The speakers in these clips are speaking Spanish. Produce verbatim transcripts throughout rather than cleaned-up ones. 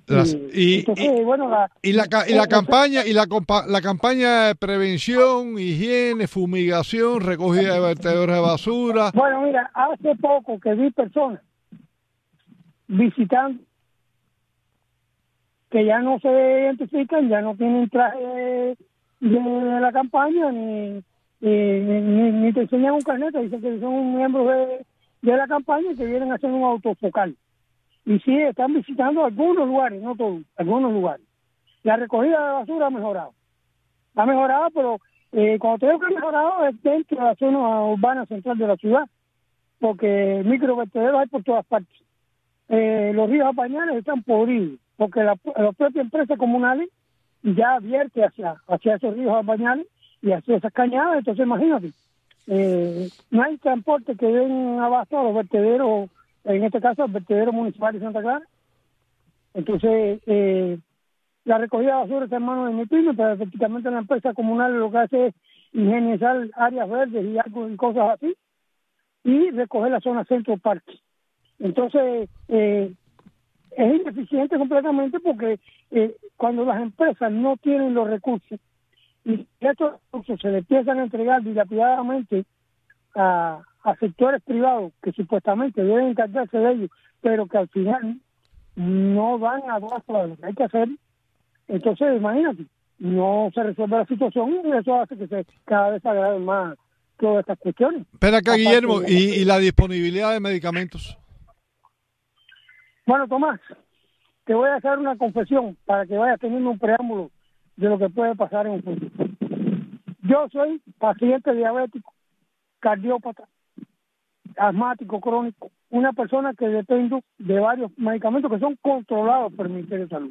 Las, y, Entonces, y, bueno, la, y la, ca- y la campaña y la, compa- la campaña de prevención, higiene, fumigación, recogida de vertederos de basura. bueno, mira, hace poco que vi personas visitando que ya no se identifican, ya no tienen traje de, de la campaña, ni, ni, ni, ni te enseñan un carnet, te dicen que son miembros de, de la campaña y que vienen a hacer un autofocal. Y sí, están visitando algunos lugares, no todos, algunos lugares. La recogida de basura ha mejorado. Ha mejorado, pero eh, cuando te digo que ha mejorado es dentro de la zona urbana central de la ciudad, porque microvertederos hay por todas partes. Eh, los ríos bañales están podridos, porque la, la propia empresa comunales ya advierte hacia, hacia esos ríos bañales y hacia esas cañadas. Entonces imagínate, eh, no hay transporte que den abasto a los vertederos, en este caso al vertedero municipal de Santa Clara. Entonces eh, la recogida de basura está en manos de mi primo, pero efectivamente la empresa comunal lo que hace es higienizar áreas verdes y, algo, y cosas así, y recoger la zona centro parque. Entonces, eh, es ineficiente completamente porque eh, cuando las empresas no tienen los recursos y estos recursos se les empiezan a entregar dilapidadamente a, a sectores privados que supuestamente deben encargarse de ellos, pero que al final no van a dar para lo que hay que hacer, entonces imagínate, no se resuelve la situación y eso hace que se cada vez agraven más todas estas cuestiones. Espera acá, Aparte Guillermo, de- y, y la disponibilidad de medicamentos. Bueno, Tomás, te voy a hacer una confesión para que vayas teniendo un preámbulo de lo que puede pasar en un futuro. Yo soy paciente diabético, cardiópata, asmático crónico, una persona que dependo de varios medicamentos que son controlados por el Ministerio de Salud.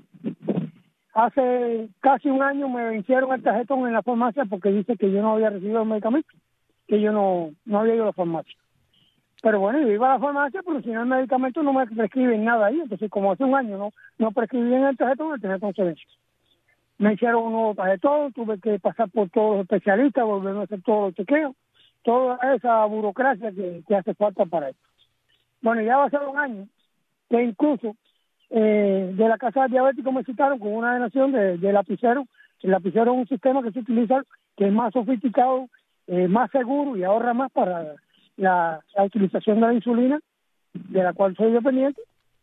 Hace casi un año me vencieron el tarjetón en la farmacia porque dice que yo no había recibido el medicamento, que yo no, no había ido a la farmacia. Pero bueno, yo iba a la farmacia, pero si no el medicamento no me prescriben nada ahí. Entonces, como hace un año no no prescribían el tarjetón, el tarjetón se venció. Me hicieron un nuevo tarjetón, tuve que pasar por todos los especialistas, volver a hacer todos los chequeos, toda esa burocracia que, que hace falta para esto. Bueno, ya va a ser un año que incluso eh, de la Casa de Diabéticos me citaron con una donación de, de lapicero. El lapicero es un sistema que se utiliza, que es más sofisticado, eh, más seguro y ahorra más para la, la utilización de la insulina, de la cual soy dependiente,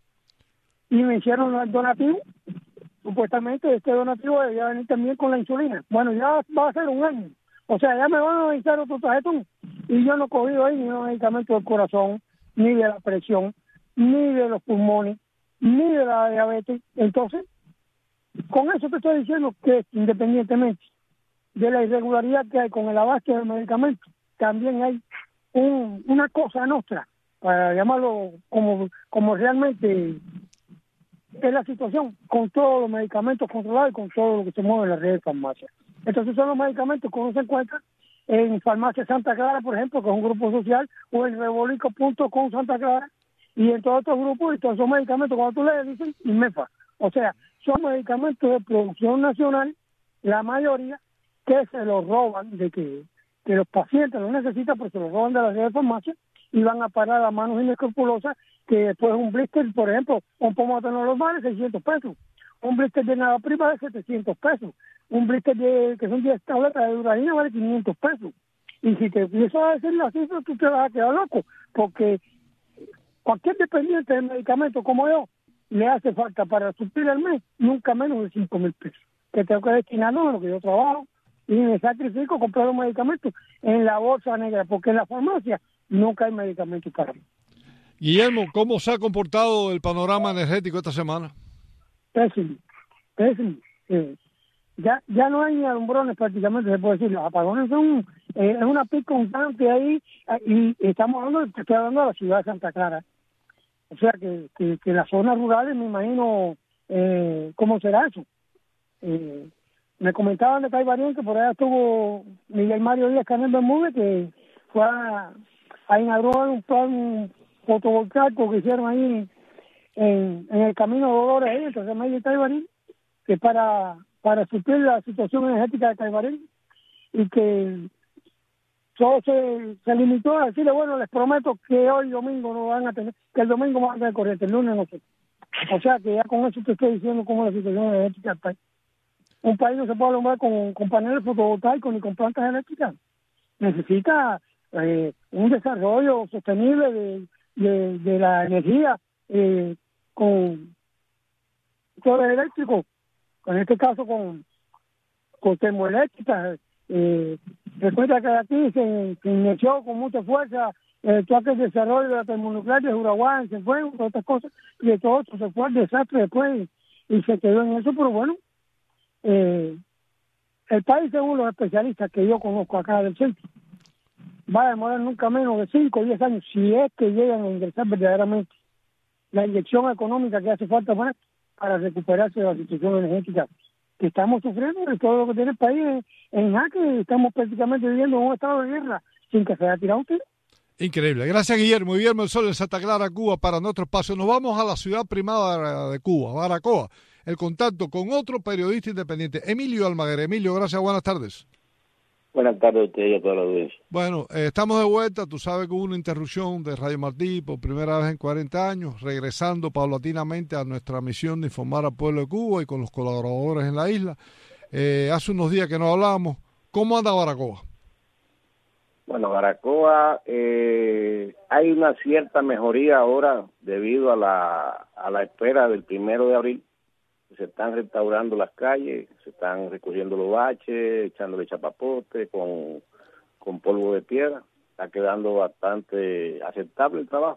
y me hicieron el donativo. Supuestamente este donativo debía venir también con la insulina. Bueno, ya va a ser un año, o sea, ya me van a avisar otro tarjetón, y yo no he cogido ahí ni un medicamento del corazón, ni de la presión, ni de los pulmones, ni de la diabetes. Entonces, con eso te estoy diciendo que independientemente de la irregularidad que hay con el abasto del medicamento, también hay un, una cosa nuestra, para llamarlo como, como realmente es la situación, con todos los medicamentos controlados y con todo lo que se mueve en la red de farmacia. Entonces son los medicamentos que uno se encuentra en Farmacia Santa Clara, por ejemplo, que es un grupo social, o en rebolico punto com Santa Clara, y en todos estos grupos, y todos esos medicamentos, cuando tú lees, dicen INMEFA. O sea, son medicamentos de producción nacional, la mayoría, que se los roban, de que, que los pacientes los necesitan, pero se los roban de la red de farmacia, y van a parar a manos inescrupulosas, que después un blister, por ejemplo, un pomodato normal de seiscientos pesos, un blister de nada prima de setecientos pesos, un blister de, que son diez tabletas de duraína vale quinientos pesos. Y si te empiezo a decir la cifra, tú te vas a quedar loco, porque cualquier dependiente del medicamento como yo, le hace falta para suplir el mes nunca menos de cinco mil pesos, que tengo que destinarlo a lo que yo trabajo, y me sacrifico comprar los medicamentos en la bolsa negra, porque en la farmacia nunca hay medicamentos para mí. Guillermo, ¿cómo se ha comportado el panorama energético esta semana? Pésimo, pésimo. Eh, ya ya no hay ni alumbrones prácticamente, se puede decir. Los apagones son eh, es una pica constante ahí, y estamos hablando, te estoy hablando de la ciudad de Santa Clara. O sea que, que, que las zonas rurales, me imagino, eh, ¿cómo será eso? Eh, me comentaban de Caibarén que por allá estuvo Miguel Mario Díaz Canel Bermúdez, que fue a, a inaugurar un plan fotovoltaico que hicieron ahí en, en el camino de Dolores, ahí, entonces medio de Caibarén, que para, para suplir la situación energética de Caibarén, y que todo se, se limitó a decirle, bueno, les prometo que hoy domingo no van a tener, que el domingo van a tener corriente, el lunes no sé. O sea que ya con eso te estoy diciendo cómo es la situación energética del país. Un país no se puede alumbrar con, con paneles fotovoltaicos ni con plantas eléctricas. Necesita eh, un desarrollo sostenible de, de, de la energía eh, con motores eléctricos, en este caso con, con termoeléctricas. Eh, recuerda que aquí se, se inició con mucha fuerza el aquel desarrollo de la termonuclear de Uraguay, se fue, todas estas cosas, y de todo esto se fue al desastre después y se quedó en eso, pero bueno, eh, el país, según los especialistas que yo conozco acá del centro, va a demorar nunca menos de cinco o diez años, si es que llegan a ingresar verdaderamente la inyección económica que hace falta más para recuperarse de la situación energética que estamos sufriendo, de todo lo que tiene el país en, en jaque. Estamos prácticamente viviendo en un estado de guerra sin que se haya tirado usted. Increíble. Gracias, Guillermo. Guillermo El Sol en Santa Clara, Cuba, para nuestro espacio. Nos vamos a la ciudad primada de Cuba, Baracoa. El contacto con otro periodista independiente, Emilio Almaguer. Emilio, gracias, buenas tardes. Buenas tardes a usted y a toda la audiencia. Bueno, eh, estamos de vuelta. Tú sabes que hubo una interrupción de Radio Martí por primera vez en cuarenta años, regresando paulatinamente a nuestra misión de informar al pueblo de Cuba y con los colaboradores en la isla. Eh, hace unos días que no hablábamos. ¿Cómo anda Baracoa? Bueno, Baracoa, eh, hay una cierta mejoría ahora debido a la, a la espera del primero de abril. Se están restaurando las calles, se están recogiendo los baches, echándole chapapote con, con polvo de piedra. Está quedando bastante aceptable el trabajo.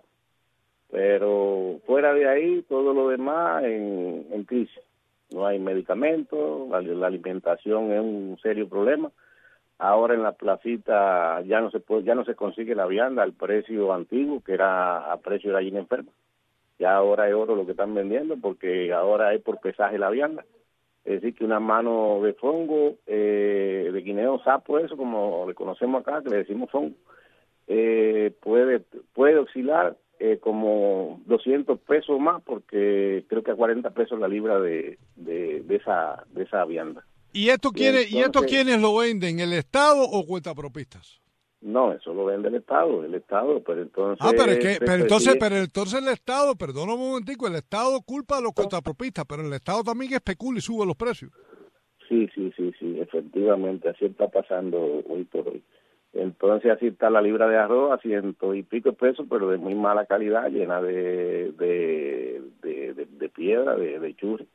Pero fuera de ahí, todo lo demás en, en crisis. No hay medicamentos, la, la alimentación es un serio problema. Ahora en la placita ya no se puede, ya no se consigue la vianda al precio antiguo, que era a precio de gallina enferma. Ya ahora es oro lo que están vendiendo, porque ahora es por pesaje la vianda. Es decir, que una mano de fongo, eh, de guineo sapo, eso como le conocemos acá, que le decimos fongo, eh, puede puede oscilar eh, como doscientos pesos más, porque creo que a cuarenta pesos la libra de, de, de esa de esa vianda. ¿Y esto quiere, entonces, y esto quiénes lo venden, el Estado o cuentapropistas? No, eso lo vende el Estado, el Estado, pero entonces... Ah, pero, es que, pero entonces, sí, pero entonces el Estado, perdona un momentico, el Estado culpa a los cuentapropistas, pero el Estado también especula y sube los precios. Sí, sí, sí, sí, efectivamente, así está pasando hoy por hoy. Entonces así está la libra de arroz a ciento y pico de pesos, pero de muy mala calidad, llena de de, de, de, de piedra, de, de churri.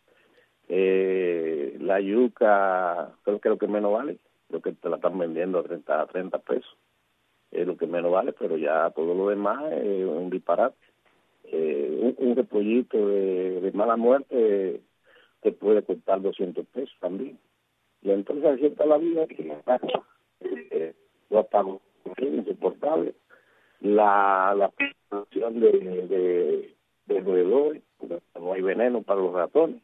Eh, la yuca, creo que es lo que menos vale, creo que te la están vendiendo a treinta, a treinta pesos. Es lo que menos vale, pero ya todo lo demás es un disparate. Eh, un, un repollito de, de mala muerte te puede costar doscientos pesos también. Y entonces así está la vida que eh, yo pago insoportable. La la producción de, de, de roedores, no hay veneno para los ratones,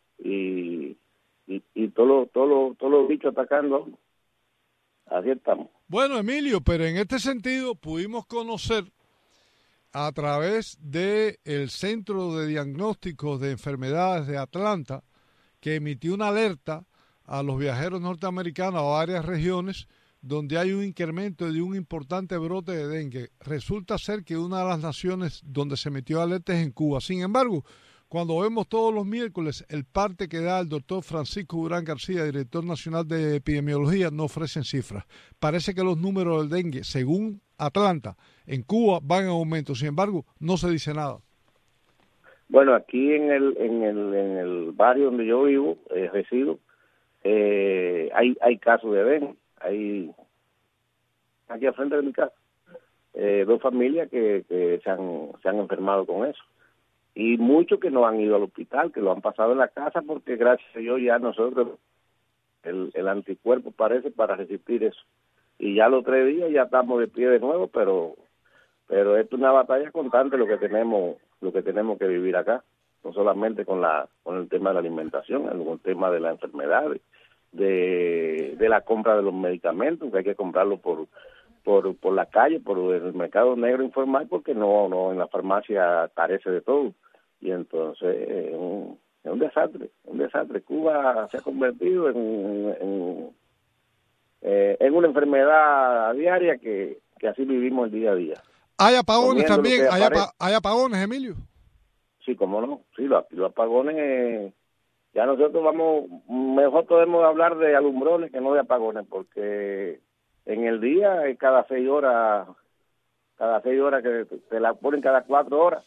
y y, y todos los todo lo, todo los bichos atacando. Así estamos. Bueno, Emilio, pero en este sentido pudimos conocer a través del Centro de Diagnósticos de Enfermedades de Atlanta, que emitió una alerta a los viajeros norteamericanos a varias regiones donde hay un incremento de un importante brote de dengue. Resulta ser que una de las naciones donde se emitió alerta es en Cuba. Sin embargo, cuando vemos todos los miércoles el parte que da el doctor Francisco Durán García, director nacional de epidemiología, no ofrecen cifras. Parece que los números del dengue, según Atlanta, en Cuba van en aumento. Sin embargo, no se dice nada. Bueno, aquí en el en el en el barrio donde yo vivo, eh, resido, eh, hay hay casos de dengue. Hay aquí al frente de mi casa eh, dos familias que, que se han se han enfermado con eso. Y muchos que no han ido al hospital, que lo han pasado en la casa, porque gracias a Dios ya nosotros, el, el anticuerpo parece para resistir eso. Y ya los tres días ya estamos de pie de nuevo, pero pero esto es una batalla constante lo que tenemos lo que tenemos que vivir acá, no solamente con la con el tema de la alimentación, con el tema de la enfermedad, de, de la compra de los medicamentos, que hay que comprarlos por por por la calle, por el mercado negro informal, porque no no en la farmacia carece de todo. Y entonces es un, es un desastre, un desastre. Cuba se ha convertido en, en, eh, en una enfermedad diaria que, que así vivimos el día a día. ¿Hay apagones también? ¿Hay, apa ¿Hay apagones, Emilio? Sí, cómo no. Sí, los, los apagones, ya nosotros vamos, mejor podemos hablar de alumbrones que no de apagones, porque en el día, eh, cada seis horas, cada seis horas que te la ponen cada cuatro horas,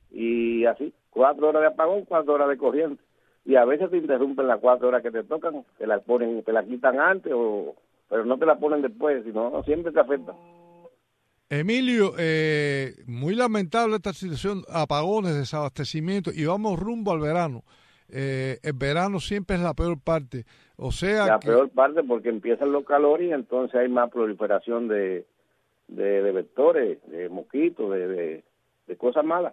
y así, cuatro horas de apagón, cuatro horas de corriente. Y a veces te interrumpen las cuatro horas que te tocan, te la ponen, te la quitan antes, o pero no te la ponen después, sino siempre te afecta. Emilio, eh, muy lamentable esta situación, apagones, desabastecimiento, y vamos rumbo al verano. Eh, el verano siempre es la peor parte. O sea La que... peor parte porque empiezan los calores y entonces hay más proliferación de, de, de vectores, de mosquitos, de, de, de cosas malas.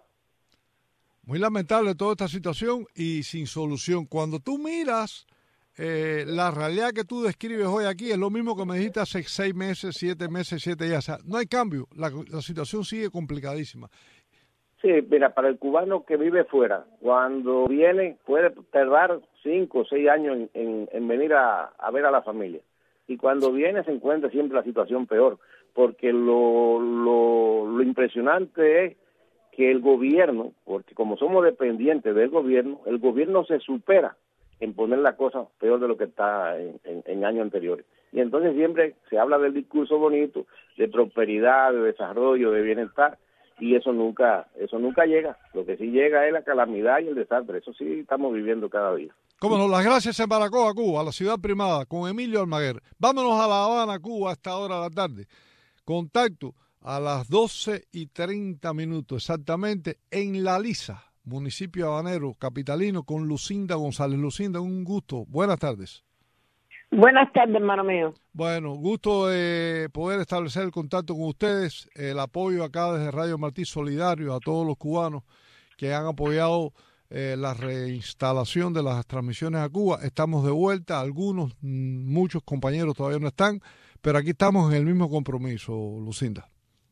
Muy lamentable toda esta situación y sin solución. Cuando tú miras eh, la realidad que tú describes hoy aquí, es lo mismo que me dijiste hace seis meses, siete meses, siete días. O sea, no hay cambio. La, la situación sigue complicadísima. Sí, mira, para el cubano que vive fuera, cuando viene puede tardar cinco o seis años en, en, en venir a, a ver a la familia. Y cuando viene se encuentra siempre la situación peor, porque lo, lo, lo impresionante es que el gobierno, porque como somos dependientes del gobierno, el gobierno se supera en poner la cosa peor de lo que está en, en, en años anteriores. Y entonces siempre se habla del discurso bonito, de prosperidad, de desarrollo, de bienestar, y eso nunca eso nunca llega. Lo que sí llega es la calamidad y el desastre. Eso sí estamos viviendo cada día. Cómo no, las gracias en Baracoa, Cuba, a la ciudad primada, con Emilio Almaguer. Vámonos a La Habana, Cuba, a esta hora de la tarde. Contacto a las doce y treinta minutos exactamente en La Lisa, municipio habanero, capitalino, con Lucinda González. Lucinda, un gusto. Buenas tardes. Buenas tardes, hermano mío. Bueno, gusto de poder establecer el contacto con ustedes, el apoyo acá desde Radio Martí Solidario a todos los cubanos que han apoyado eh, la reinstalación de las transmisiones a Cuba. Estamos de vuelta, algunos, muchos compañeros todavía no están, pero aquí estamos en el mismo compromiso, Lucinda.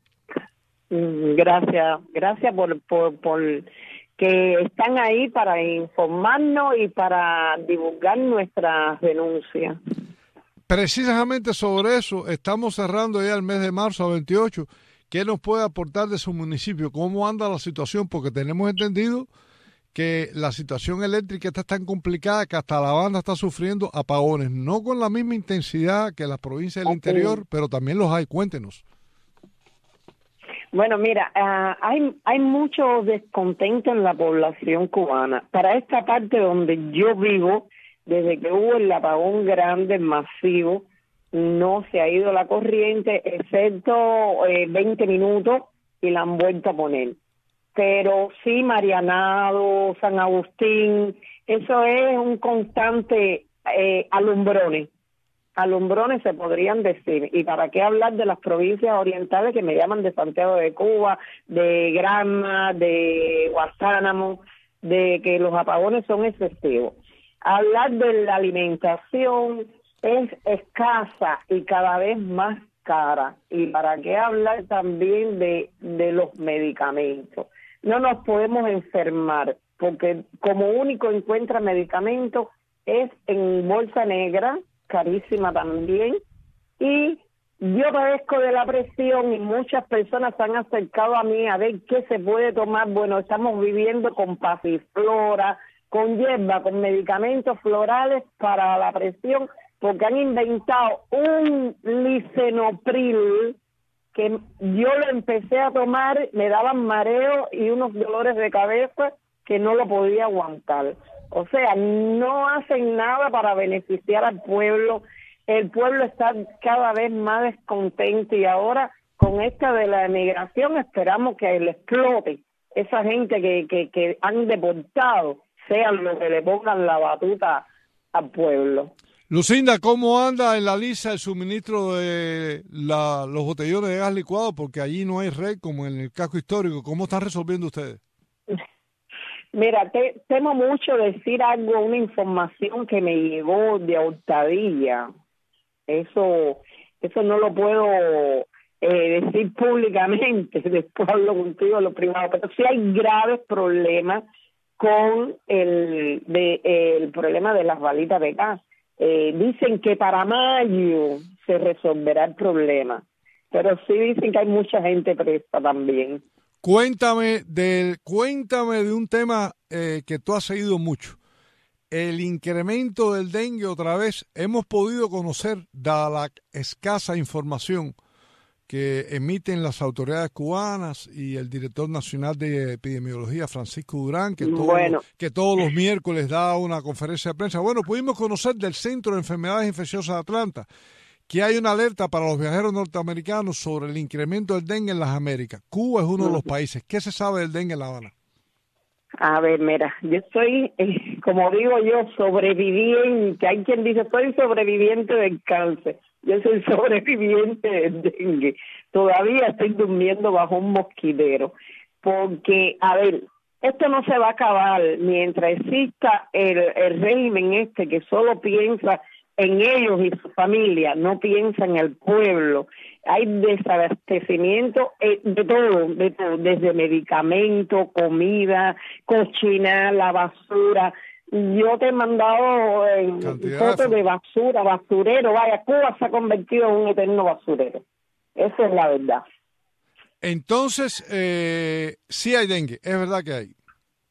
Gracias, gracias por, por, por que están ahí para informarnos y para divulgar nuestras denuncias. Precisamente sobre eso estamos cerrando ya el mes de marzo a veintiocho. ¿Qué nos puede aportar de su municipio? ¿Cómo anda la situación? Porque tenemos entendido que la situación eléctrica está tan complicada que hasta La Habana está sufriendo apagones, no con la misma intensidad que las provincias del interior, pero también los hay. Cuéntenos. Bueno, mira, uh, hay hay mucho descontento en la población cubana. Para esta parte donde yo vivo, desde que hubo el apagón grande, masivo, no se ha ido la corriente, excepto eh, veinte minutos y la han vuelto a poner. Pero sí, Marianado, San Agustín, eso es un constante eh, alumbrones. alumbrones se podrían decir, y para qué hablar de las provincias orientales que me llaman de Santiago de Cuba, de Granma, de Guantánamo, de que los apagones son excesivos. Hablar de la alimentación es escasa y cada vez más cara, y para qué hablar también de, de los medicamentos. No nos podemos enfermar, porque como único encuentra medicamentos es en bolsa negra, carísima también, y yo padezco de la presión y muchas personas se han acercado a mí a ver qué se puede tomar. Bueno, estamos viviendo con pasiflora, con hierba, con medicamentos florales para la presión, porque han inventado un lisinopril que yo lo empecé a tomar, me daban mareo y unos dolores de cabeza que no lo podía aguantar. O sea, no hacen nada para beneficiar al pueblo. El pueblo está cada vez más descontento y ahora con esta de la emigración esperamos que le explote esa gente que, que, que han deportado, sean los que le pongan la batuta al pueblo. Lucinda, ¿cómo anda en La Lisa el suministro de la, los botellones de gas licuado? Porque allí no hay red como en el casco histórico. ¿Cómo están resolviendo ustedes? Mira, te, temo mucho decir algo, una información que me llegó de Hurtadilla. Eso, eso no lo puedo eh, decir públicamente, después hablo contigo de lo privado, pero sí hay graves problemas con el, de, eh, el problema de las balitas de gas. Eh, dicen que para mayo se resolverá el problema, pero sí dicen que hay mucha gente presta también. Cuéntame, del, cuéntame de un tema eh, que tú has seguido mucho. El incremento del dengue otra vez. Hemos podido conocer, dada la escasa información que emiten las autoridades cubanas y el director nacional de epidemiología, Francisco Durán, que, todo, bueno. que todos los miércoles da una conferencia de prensa. Bueno, pudimos conocer del Centro de Enfermedades Infecciosas de Atlanta que hay una alerta para los viajeros norteamericanos sobre el incremento del dengue en las Américas. Cuba es uno de los países. ¿Qué se sabe del dengue en La Habana? A ver, mira, yo estoy, eh, como digo yo, sobreviviente. Hay quien dice, soy sobreviviente del cáncer. Yo soy sobreviviente del dengue. Todavía estoy durmiendo bajo un mosquitero. Porque, a ver, esto no se va a acabar mientras exista el, el régimen este que solo piensa en ellos y su familia, no piensa en el pueblo. Hay desabastecimiento de todo, de todo, desde medicamentos, comida, cocina, la basura. Yo te he mandado eh, fotos de basura, basurero. Vaya, Cuba se ha convertido en un eterno basurero. Esa es la verdad. Entonces, eh, sí hay dengue, es verdad que hay.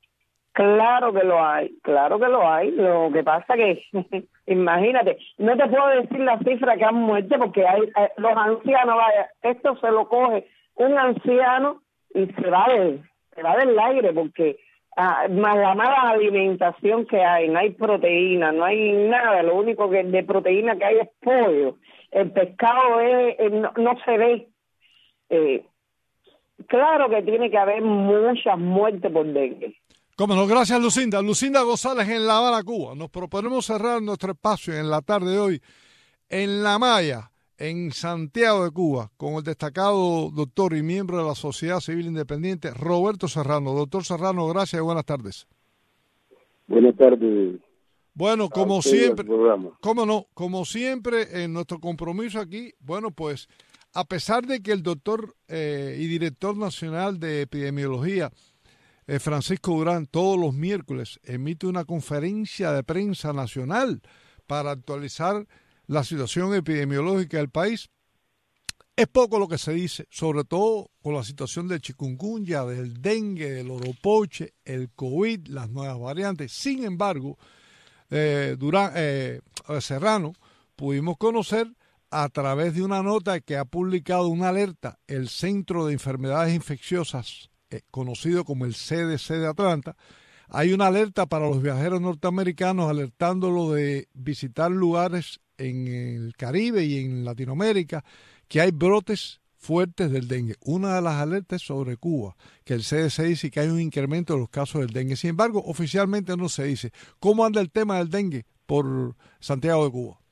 Claro que lo hay, claro que lo hay. Lo que pasa que, imagínate, no te puedo decir la cifra que han muerto porque hay eh, los ancianos, vaya, esto se lo coge un anciano y se va de, se va del aire porque ah, más la mala alimentación que hay, no hay proteína, no hay nada, lo único que de proteína que hay es pollo. El pescado es, eh, no, no se ve. Eh, claro que tiene que haber muchas muertes por dengue. Cómo no, gracias Lucinda. Lucinda González en La Habana, Cuba. Nos proponemos cerrar nuestro espacio en la tarde de hoy en La Maya, en Santiago de Cuba, con el destacado doctor y miembro de la Sociedad Civil Independiente, Roberto Serrano. Doctor Serrano, gracias y buenas tardes. Buenas tardes. Bueno, como siempre, cómo no, como siempre, en nuestro compromiso aquí, bueno, pues, a pesar de que el doctor eh, y director nacional de epidemiología, Francisco Durán, todos los miércoles emite una conferencia de prensa nacional para actualizar la situación epidemiológica del país. Es poco lo que se dice, sobre todo con la situación del chikungunya, del dengue, del oropoche, el COVID, las nuevas variantes. Sin embargo, eh, Durán, eh, Serrano, pudimos conocer a través de una nota que ha publicado una alerta el Centro de Enfermedades Infecciosas, Eh, conocido como el C D C de Atlanta. Hay una alerta para los viajeros norteamericanos alertándolo de visitar lugares en el Caribe y en Latinoamérica que hay brotes fuertes del dengue. Una de las alertas es sobre Cuba, que el C D C dice que hay un incremento de los casos del dengue. Sin embargo, oficialmente no se dice. ¿Cómo anda el tema del dengue por Santiago de Cuba?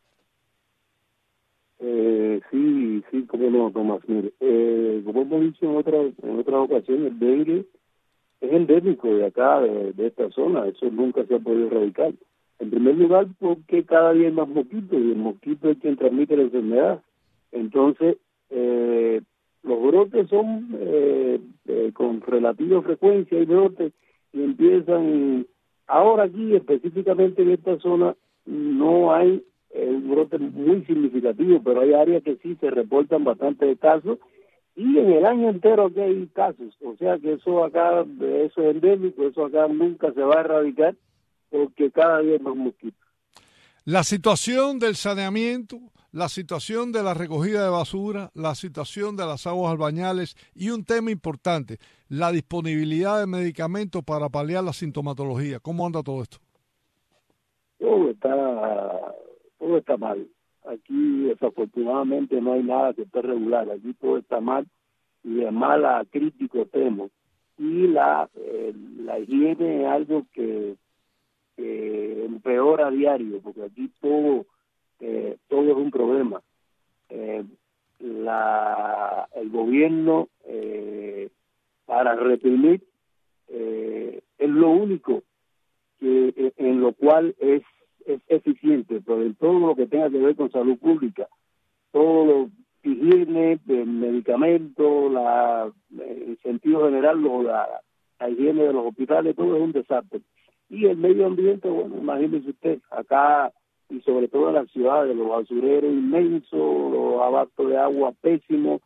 Eh, sí, sí, cómo no, Tomás. Mire, eh, como hemos dicho en otras en otras ocasiones, el dengue es endémico de acá, de, de esta zona. Eso nunca se ha podido erradicar. En primer lugar, porque cada día hay más mosquitos y el mosquito es quien transmite la enfermedad. Entonces, eh, los brotes son eh, eh, con relativa frecuencia, hay brotes y empiezan. Ahora aquí, específicamente en esta zona, no hay eh, un brote muy significativo, pero hay áreas que sí se reportan bastantes casos y en el año entero aquí hay casos. O sea que eso acá, eso es endémico, eso acá nunca se va a erradicar porque cada día hay más mosquitos. La situación del saneamiento, la situación de la recogida de basura, la situación de las aguas albañales y un tema importante, la disponibilidad de medicamentos para paliar la sintomatología. ¿Cómo anda todo esto? Todo está, todo está mal. Aquí desafortunadamente no hay nada que esté regular. Aquí todo está mal y de mal a crítico temo. Y la, eh, la higiene es algo que que empeora a diario, porque aquí todo eh, todo es un problema. Eh, la el gobierno eh, para reprimir eh, es lo único que en lo cual es, es eficiente, pero en todo lo que tenga que ver con salud pública, todo lo higiene, medicamentos, la en sentido general, lo, la, la higiene de los hospitales, todo es un desastre. Y el medio ambiente, bueno, imagínese usted, acá y sobre todo en las ciudades, los basureros inmensos, los abastos de agua pésimos,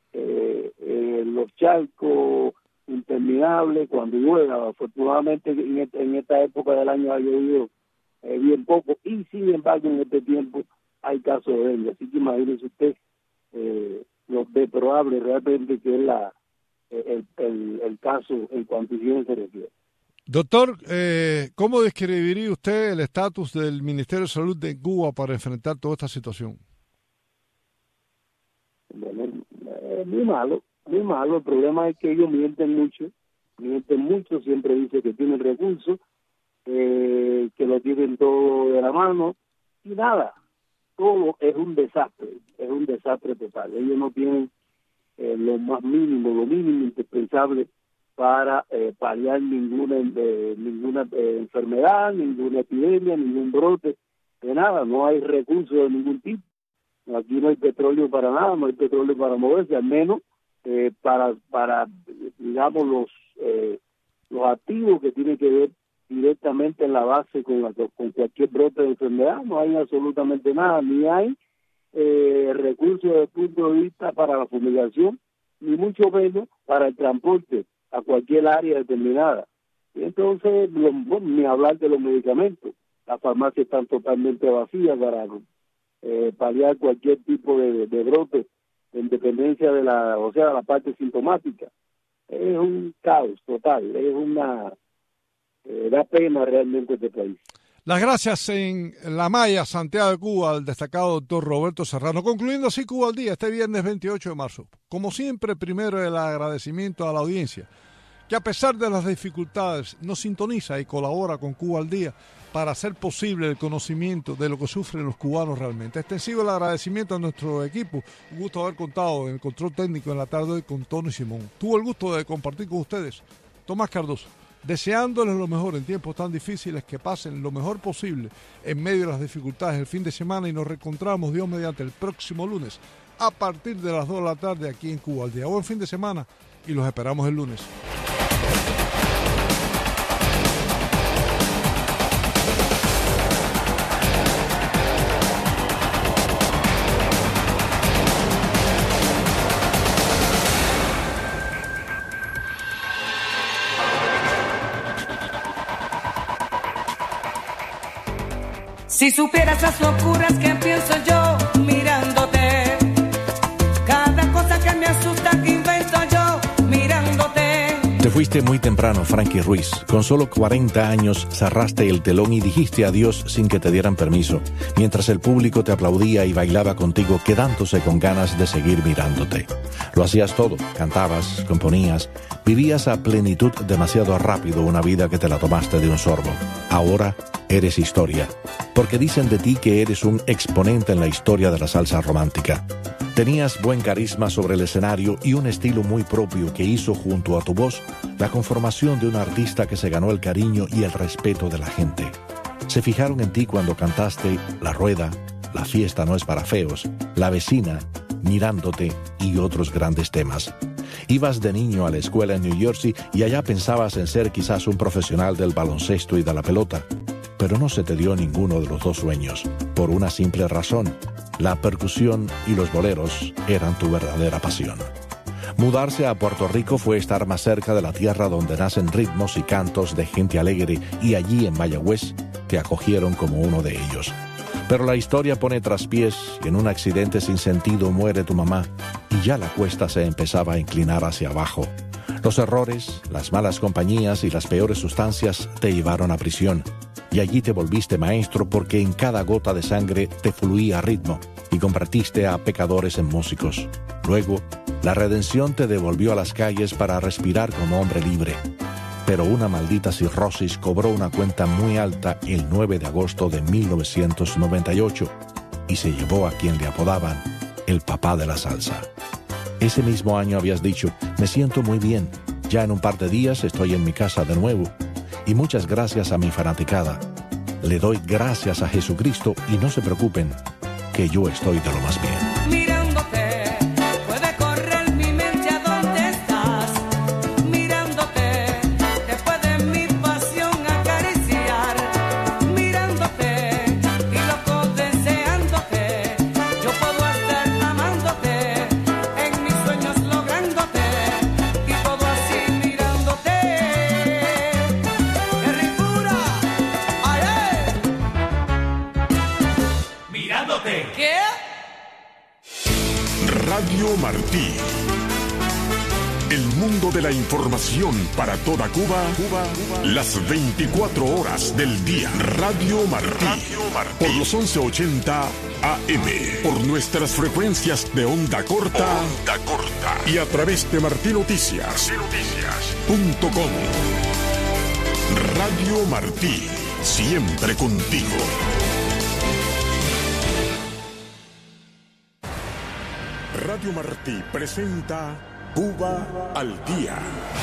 eh, eh, los charcos interminables cuando llueve. Afortunadamente en, este, en esta época del año ha llovido eh, bien poco, y sin embargo en este tiempo hay casos de dengue. Así que imagínese usted eh, lo deplorable realmente que es la el, el, el caso en cuanto a higiene se refiere. Doctor, eh, ¿cómo describiría usted el estatus del Ministerio de Salud de Cuba para enfrentar toda esta situación? Bueno, eh, muy malo, muy malo. El problema es que ellos mienten mucho, mienten mucho, siempre dicen que tienen recursos, eh, que lo tienen todo de la mano, y nada, todo es un desastre, es un desastre total. Ellos no tienen eh, lo más mínimo, lo mínimo indispensable para eh, paliar ninguna eh, ninguna eh, enfermedad, ninguna epidemia, ningún brote, de nada. No hay recursos de ningún tipo. Aquí no hay petróleo para nada, no hay petróleo para moverse, al menos eh, para, para digamos, los eh, los activos que tienen que ver directamente en la base con, la, con cualquier brote de enfermedad. No hay absolutamente nada, ni hay eh, recursos desde el punto de vista para la fumigación, ni mucho menos para el transporte a cualquier área determinada. Y entonces, lo, bueno, ni hablar de los medicamentos. Las farmacias están totalmente vacías para eh, paliar cualquier tipo de, de brote, en dependencia de la, o sea, la parte sintomática. Es un caos total, es una, eh, da pena realmente este país. Las gracias en La Maya, Santiago de Cuba, al destacado doctor Roberto Serrano. Concluyendo así Cuba al Día, este viernes veintiocho de marzo. Como siempre, primero el agradecimiento a la audiencia, que a pesar de las dificultades nos sintoniza y colabora con Cuba al Día para hacer posible el conocimiento de lo que sufren los cubanos realmente. Extensivo el agradecimiento a nuestro equipo. Un gusto haber contado en el control técnico en la tarde hoy con Tony Simón. Tuvo el gusto de compartir con ustedes Tomás Cardoso, deseándoles lo mejor en tiempos tan difíciles, que pasen lo mejor posible en medio de las dificultades el fin de semana, y nos reencontramos Dios mediante el próximo lunes a partir de las dos de la tarde aquí en Cuba al Día. Buen fin de semana y los esperamos el lunes. Si supieras las locuras que pienso yo mirándote, cada cosa que me asusta que invento yo mirándote. Te fuiste muy temprano, Frankie Ruiz. Con solo cuarenta años cerraste el telón y dijiste adiós sin que te dieran permiso, mientras el público te aplaudía y bailaba contigo, quedándose con ganas de seguir mirándote. Lo hacías todo, cantabas, componías, vivías a plenitud demasiado rápido una vida que te la tomaste de un sorbo. Ahora eres historia, porque dicen de ti que eres un exponente en la historia de la salsa romántica. Tenías buen carisma sobre el escenario y un estilo muy propio que hizo junto a tu voz la conformación de un artista que se ganó el cariño y el respeto de la gente. Se fijaron en ti cuando cantaste La Rueda, La Fiesta no es para feos, La Vecina, Mirándote y otros grandes temas. Ibas de niño a la escuela en New Jersey y allá pensabas en ser quizás un profesional del baloncesto y de la pelota, pero no se te dio ninguno de los dos sueños, por una simple razón: la percusión y los boleros eran tu verdadera pasión. Mudarse a Puerto Rico fue estar más cerca de la tierra donde nacen ritmos y cantos de gente alegre, y allí en Mayagüez te acogieron como uno de ellos. Pero la historia pone traspiés y en un accidente sin sentido muere tu mamá, y ya la cuesta se empezaba a inclinar hacia abajo. Los errores, las malas compañías y las peores sustancias te llevaron a prisión, y allí te volviste maestro porque en cada gota de sangre te fluía ritmo y convertiste a pecadores en músicos. Luego, la redención te devolvió a las calles para respirar como hombre libre. Pero una maldita cirrosis cobró una cuenta muy alta el nueve de agosto de mil novecientos noventa y ocho y se llevó a quien le apodaban el papá de la salsa. Ese mismo año habías dicho: me siento muy bien, ya en un par de días estoy en mi casa de nuevo, y muchas gracias a mi fanaticada. Le doy gracias a Jesucristo y no se preocupen, que yo estoy de lo más bien. Mirándote, puede correr mi mente a donde estás. Mirándote, te puede mi pasión acariciar. Mirándote, y loco deseándote, yo puedo estar amándote. En mis sueños ¿Qué? Radio Martí. El mundo de la información para toda Cuba, Cuba, Cuba, las veinticuatro horas del día. Radio Martí. Radio Martí. Por los once ochenta A M. Por nuestras frecuencias de onda corta. Onda corta. Y a través de Martí Noticias. Noticias punto com. Radio Martí. Siempre contigo. Radio Martí presenta Cuba al Día,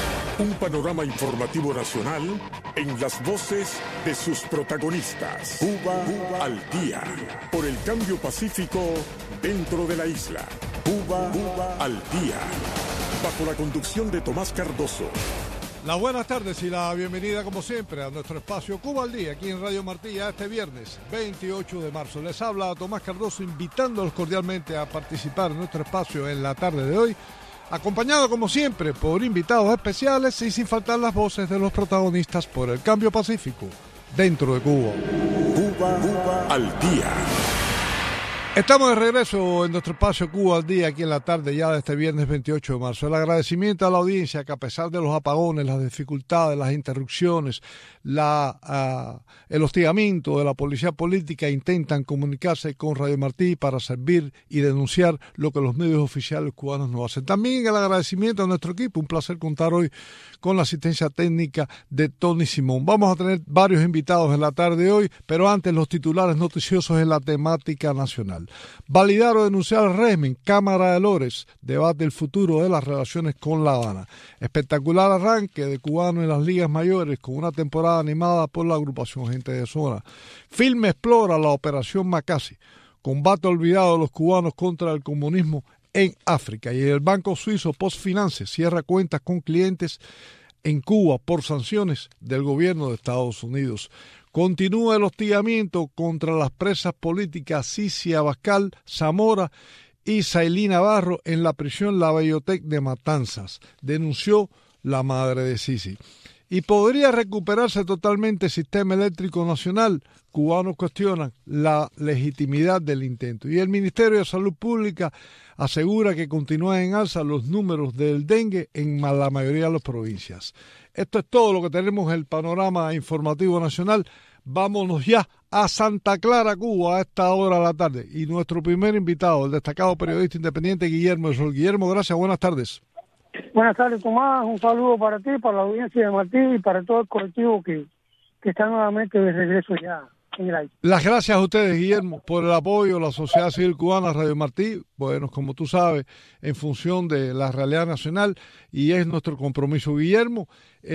un panorama informativo nacional en las voces de sus protagonistas. Cuba, Cuba al Día, por el cambio pacífico dentro de la isla. Cuba, Cuba al Día, bajo la conducción de Tomás Cardoso. Las buenas tardes y la bienvenida como siempre a nuestro espacio Cuba al Día, aquí en Radio Martí, este viernes veintiocho de marzo. Les habla Tomás Cardoso, invitándolos cordialmente a participar en nuestro espacio en la tarde de hoy, acompañado como siempre por invitados especiales y sin faltar las voces de los protagonistas por el cambio pacífico dentro de Cuba. Cuba, Cuba al Día. Estamos de regreso en nuestro espacio Cuba al Día, aquí en la tarde ya de este viernes veintiocho de marzo. El agradecimiento a la audiencia que a pesar de los apagones, las dificultades, las interrupciones, la, uh, el hostigamiento de la policía política, intentan comunicarse con Radio Martí para servir y denunciar lo que los medios oficiales cubanos no hacen. También el agradecimiento a nuestro equipo. Un placer contar hoy con la asistencia técnica de Tony Simón. Vamos a tener varios invitados en la tarde de hoy, pero antes los titulares noticiosos en la temática nacional. Validar o denunciar al régimen, Cámara de Lores, debate el futuro de las relaciones con La Habana. Espectacular arranque de cubanos en las ligas mayores con una temporada animada por la agrupación Gente de Zona. Filme explora la operación Macasi, combate olvidado de los cubanos contra el comunismo en África. Y el banco suizo Postfinance cierra cuentas con clientes en Cuba por sanciones del gobierno de Estados Unidos. Continúa el hostigamiento contra las presas políticas Sisi Abascal, Zamora y Sailí Navarro en la prisión La Bellotec de Matanzas, denunció la madre de Sisi. ¿Y podría recuperarse totalmente el sistema eléctrico nacional? Cubanos cuestionan la legitimidad del intento. Y el Ministerio de Salud Pública asegura que continúan en alza los números del dengue en la mayoría de las provincias. Esto es todo lo que tenemos en el panorama informativo nacional. Vámonos ya a Santa Clara, Cuba, a esta hora de la tarde. Y nuestro primer invitado, el destacado periodista independiente Guillermo del Sol. Guillermo, gracias, buenas tardes. Buenas tardes, Tomás. Un saludo para ti, para la audiencia de Martí y para todo el colectivo que, que está nuevamente de regreso ya en el aire. Las gracias a ustedes, Guillermo, por el apoyo a la sociedad civil cubana, Radio Martí. Bueno, como tú sabes, en función de la realidad nacional, y es nuestro compromiso. Guillermo,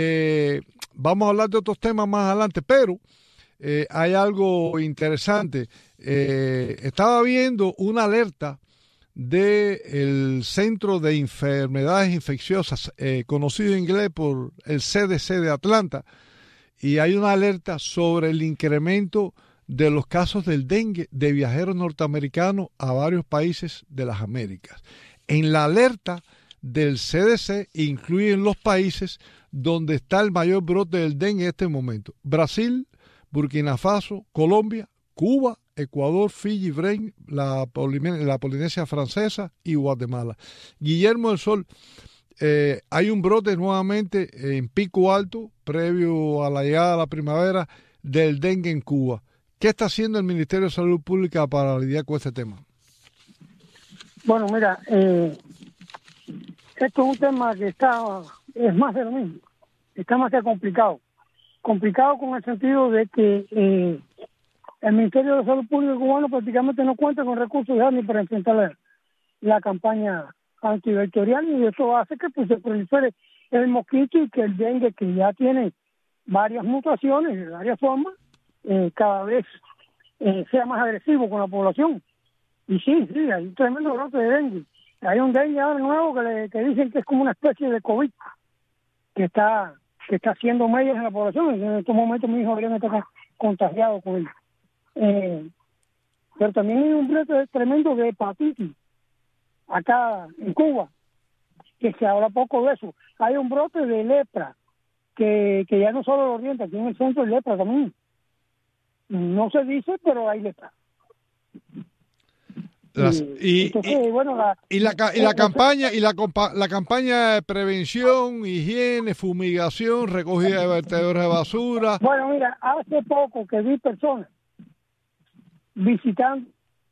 eh, vamos a hablar de otros temas más adelante, pero eh, hay algo interesante. Eh, estaba viendo una alerta del Centro de Enfermedades Infecciosas, eh, conocido en inglés por el C D C de Atlanta, y hay una alerta sobre el incremento de los casos del dengue de viajeros norteamericanos a varios países de las Américas. En la alerta del C D C incluyen los países donde está el mayor brote del dengue en este momento: Brasil, Burkina Faso, Colombia, Cuba, Ecuador, Fiji, Brain, la, la Polinesia Francesa y Guatemala. Guillermo del Sol, eh, hay un brote nuevamente en Pico Alto, previo a la llegada de la primavera, del dengue en Cuba. ¿Qué está haciendo el Ministerio de Salud Pública para lidiar con este tema? Bueno, mira, eh, esto es un tema que está, es más de lo mismo, está más que complicado. Complicado con el sentido de que eh, el Ministerio de Salud Pública cubano prácticamente no cuenta con recursos ya ni para enfrentar la, la campaña antivectorial, y eso hace que pues, se prolifere el mosquito y que el dengue, que ya tiene varias mutaciones, de varias formas, eh, cada vez eh, sea más agresivo con la población. Y sí, sí, hay un tremendo brote de dengue. Hay un dengue ahora nuevo que, le, que dicen que es como una especie de COVID que está que está haciendo medias en la población. En estos momentos mi hijo Adrián está contagiado con él. Eh, pero también hay un brote tremendo de hepatitis acá en Cuba, que se habla poco de eso. Hay un brote de lepra que, que ya no solo lo orienta, aquí en el centro hay lepra también. No se dice, pero hay lepra. Las, y, Entonces, y, bueno, la, y la, y la campaña y la, compa, la campaña de prevención, higiene, fumigación, recogida de vertederos de basura. Bueno, mira, hace poco que vi personas visitando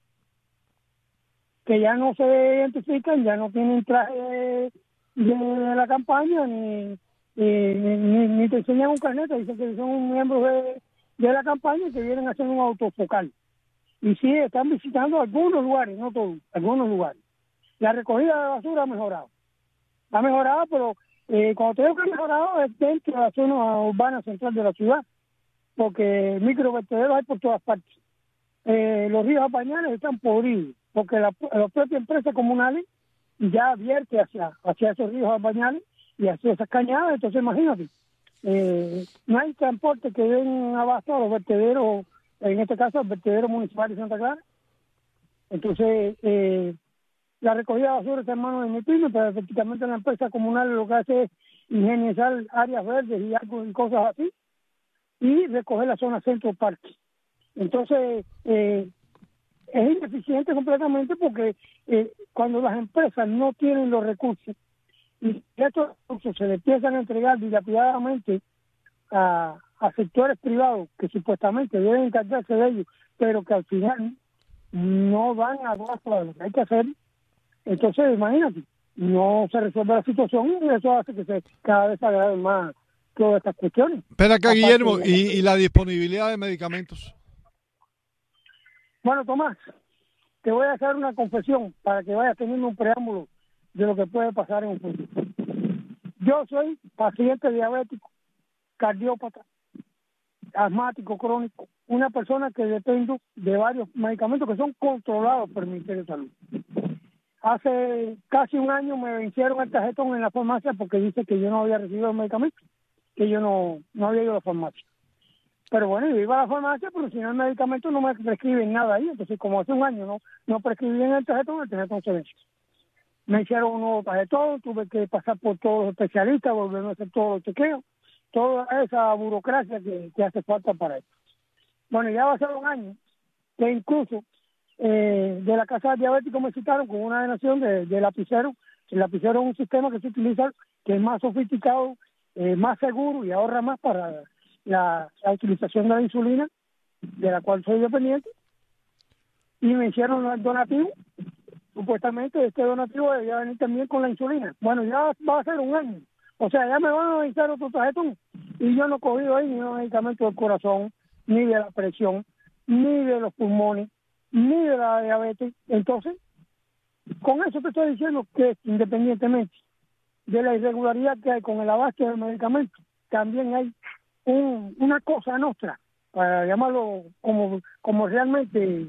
que ya no se identifican, ya no tienen traje de, de la campaña, ni, ni, ni, ni te enseñan un carnet, dicen que son miembros de, de la campaña y que vienen a hacer un autofocal. Y sí, están visitando algunos lugares, no todos, algunos lugares. La recogida de basura ha mejorado. Ha mejorado, pero eh, cuando te digo que ha mejorado es dentro de la zona urbana central de la ciudad, porque microvertederos hay por todas partes. Eh, los ríos apañales están podridos, porque la, la propia empresa comunales ya advierte hacia, hacia esos ríos apañales y hacia esas cañadas. Entonces, imagínate, eh, no hay transporte que den abasto a los vertederos, en este caso, el vertedero municipal de Santa Clara. Entonces, eh, la recogida de basura está en manos de mi primo, pero efectivamente la empresa comunal lo que hace es higienizar áreas verdes y, algo, y cosas así, y recoger la zona centro parque. Entonces, eh, es ineficiente completamente porque eh, cuando las empresas no tienen los recursos y estos recursos se les empiezan a entregar dilapiadamente a, a sectores privados que supuestamente deben encargarse de ellos, pero que al final no van a dar lo que hay que hacer, entonces imagínate, no se resuelve la situación y eso hace que se cada vez agraven más todas estas cuestiones. Espera acá, Aparte, Guillermo, ¿y, y la disponibilidad de medicamentos? Bueno, Tomás, te voy a hacer una confesión para que vayas teniendo un preámbulo de lo que puede pasar en un futuro. Yo soy paciente diabético, cardiópata, asmático crónico, una persona que dependo de varios medicamentos que son controlados por el Ministerio de Salud. Hace casi un año me vencieron el tarjetón en la farmacia porque dice que yo no había recibido el medicamento, que yo no, no había ido a la farmacia. Pero bueno, yo iba a la farmacia, pero si no el medicamento no me prescriben nada ahí. Entonces, como hace un año no no prescribían el tarjetón, el tarjetón se venció. Me hicieron un nuevo tarjetón, tuve que pasar por todos los especialistas, volver a hacer todos los chequeos, toda esa burocracia que, que hace falta para esto. Bueno, ya va a ser un año que incluso eh, de la Casa de Diabéticos me citaron con una donación de, de lapicero. El lapicero es un sistema que se utiliza, que es más sofisticado, eh, más seguro y ahorra más para La, la utilización de la insulina, de la cual soy dependiente, y me hicieron el donativo. Supuestamente este donativo debía venir también con la insulina. Bueno, ya va a ser un año, o sea, ya me van a necesitar otro tarjetón, y yo no he cogido ahí ni un medicamento del corazón, ni de la presión, ni de los pulmones, ni de la diabetes. Entonces, con eso te estoy diciendo que independientemente de la irregularidad que hay con el abasto del medicamento, también hay Un, una cosa nuestra, para llamarlo como, como realmente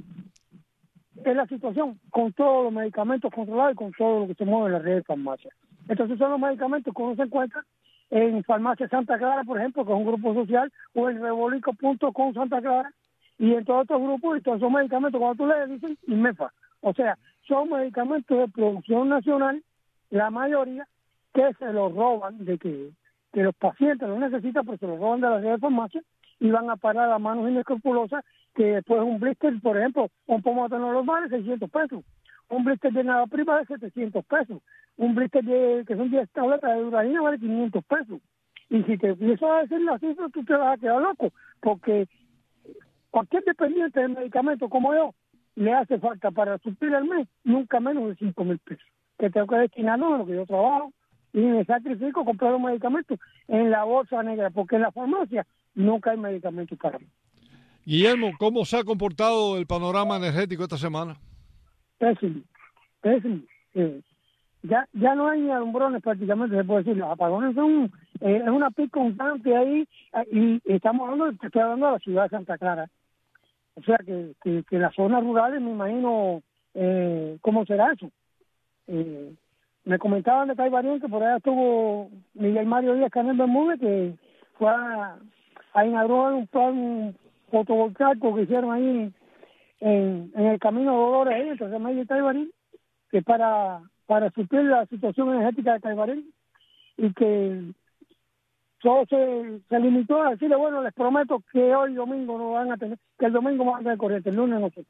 es la situación, con todos los medicamentos controlados y con todo lo que se mueve en la red de farmacias. Entonces son los medicamentos que uno se encuentra en Farmacia Santa Clara, por ejemplo, que es un grupo social, o en rebolico punto com Santa Clara, y en todos estos grupos, y todos esos medicamentos, cuando tú le dicen INMEFA. O sea, son medicamentos de producción nacional, la mayoría, que se los roban de que que los pacientes lo necesitan, porque se los roban de la red de farmacia y van a parar a manos inescrupulosas, que después un blister, por ejemplo, un pomodato normal de seiscientos pesos, un blister de nada prima de setecientos pesos, un blister de, que son diez tabletas de duraína vale quinientos pesos. Y si te empiezo a decir la cifra, tú te vas a quedar loco, porque cualquier dependiente del medicamento como yo, le hace falta para suplir el mes nunca menos de cinco mil pesos, que tengo que destinarlo a lo que yo trabajo, y me sacrifico comprar los medicamentos en la bolsa negra, porque en la farmacia nunca hay medicamentos para mí. Guillermo, ¿cómo se ha comportado el panorama energético esta semana? Pésimo, pésimo. Eh, ya ya no hay ni alumbrones prácticamente, se puede decir. Los apagones son eh, es una pica constante ahí, y estamos hablando, te estoy hablando de la ciudad de Santa Clara. O sea que, que, que las zonas rurales, me imagino, eh, ¿cómo será eso? Eh, Me comentaban de Caibarín que por allá estuvo Miguel Mario Díaz Canel Bermúdez, que fue a, a inaugurar un plan fotovoltaico que hicieron ahí en, en el camino de Dolores, ahí, entonces medio de Caibarín, que para para suplir la situación energética de Caibarín, y que todo se, se limitó a decirle, bueno, les prometo que hoy domingo no van a tener, que el domingo van a tener corriente, el lunes no sé.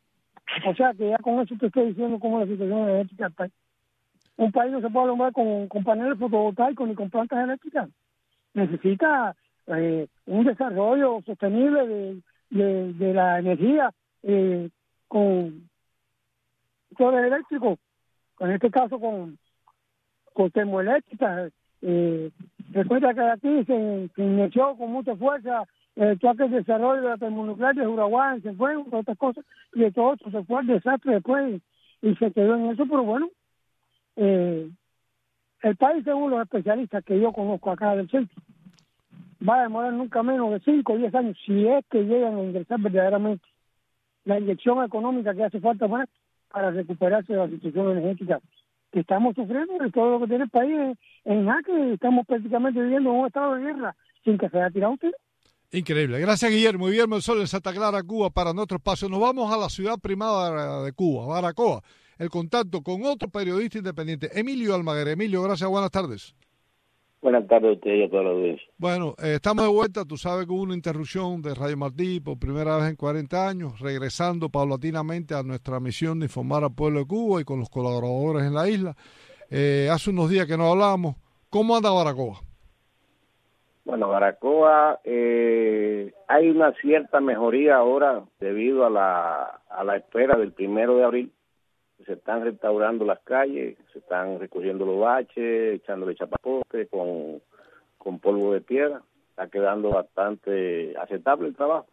O sea que ya con eso te estoy diciendo cómo es la situación energética del país. Un país no se puede alumbrar con, con paneles fotovoltaicos ni con plantas eléctricas. Necesita eh, un desarrollo sostenible de, de, de la energía eh, con motores eléctricos, en este caso con, con termoeléctricas. Eh, recuerda que aquí se, se inició con mucha fuerza el toque de desarrollo de la termonuclear de Uruguay, se fue, otras cosas, y de todo esto se fue al desastre después y se quedó en eso, pero bueno, eh, el país, según los especialistas que yo conozco acá del centro, va a demorar nunca menos de cinco o diez años, si es que llegan a ingresar verdaderamente la inyección económica que hace falta más para recuperarse de la situación energética que estamos sufriendo, y todo lo que tiene el país en, en jaque. Estamos prácticamente viviendo en un estado de guerra sin que se haya tirado usted. Increíble. Gracias, Guillermo. Guillermo El Sol en Santa Clara, Cuba, para nuestro espacio. Nos vamos a la ciudad primada de Cuba, Baracoa. El contacto con otro periodista independiente, Emilio Almaguer. Emilio, gracias, buenas tardes. Buenas tardes a usted y a toda la audiencia. Bueno, eh, estamos de vuelta. Tú sabes que hubo una interrupción de Radio Martí por primera vez en cuarenta años, regresando paulatinamente a nuestra misión de informar al pueblo de Cuba y con los colaboradores en la isla. Eh, hace unos días que no hablábamos. ¿Cómo anda Baracoa? Bueno, Baracoa, eh, hay una cierta mejoría ahora debido a la, a la espera del primero de abril. Se están restaurando las calles, se están recogiendo los baches, echándole chapapote con, con polvo de piedra. Está quedando bastante aceptable el trabajo.